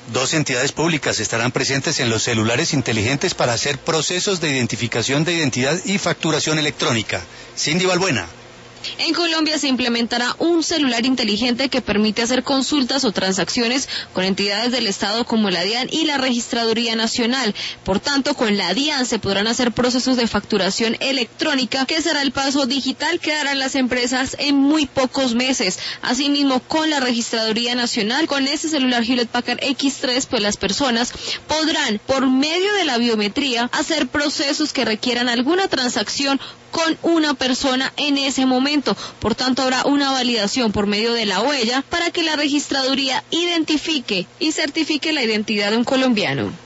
Dos entidades públicas estarán presentes en los celulares inteligentes para hacer procesos de identificación de identidad y facturación electrónica. Cindy Balbuena. En Colombia se implementará un celular inteligente que permite hacer consultas o transacciones con entidades del Estado como la DIAN y la Registraduría Nacional. Por tanto, con la DIAN se podrán hacer procesos de facturación electrónica, que será el paso digital que darán las empresas en muy pocos meses. Asimismo, con la Registraduría Nacional, con este celular Hewlett Packard X3, pues las personas podrán, por medio de la biometría, hacer procesos que requieran alguna transacción con una persona en ese momento. Por tanto, habrá una validación por medio de la huella para que la registraduría identifique y certifique la identidad de un colombiano.